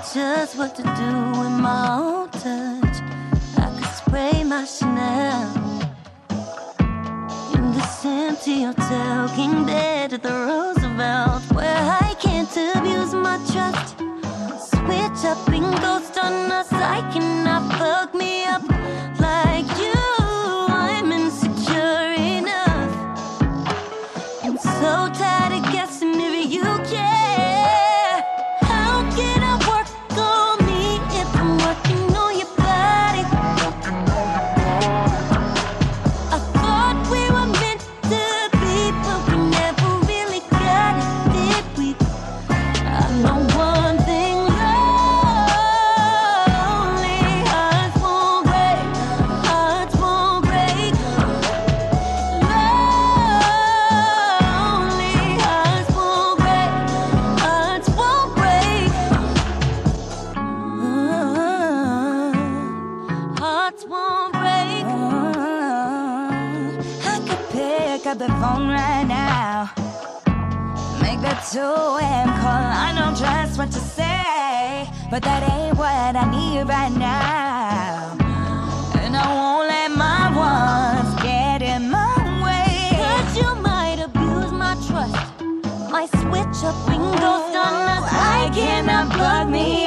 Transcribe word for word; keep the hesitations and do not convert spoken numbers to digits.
just what to do with my own touch. I could spray my Chanel in this empty hotel, king bed at the Roosevelt, where I can't abuse my trust. Switch up and ghost on us, I cannot fuck me up like you. I'm insecure enough, I'm so tired of guessing if you care. How can I work on me if I'm working on your body? I thought we were meant to be, but we never really got it, did we? I know one thing, lonely hearts won't break, hearts won't break. Lonely hearts won't break, hearts won't break. Uh, hearts won't break. I could pick up the phone right now, make that two a m call. I know just what to say, but that ain't what I need right now. And I won't let my wants get in my way. Cause you might abuse my trust, might switch up and ghost on us. I cannot plug me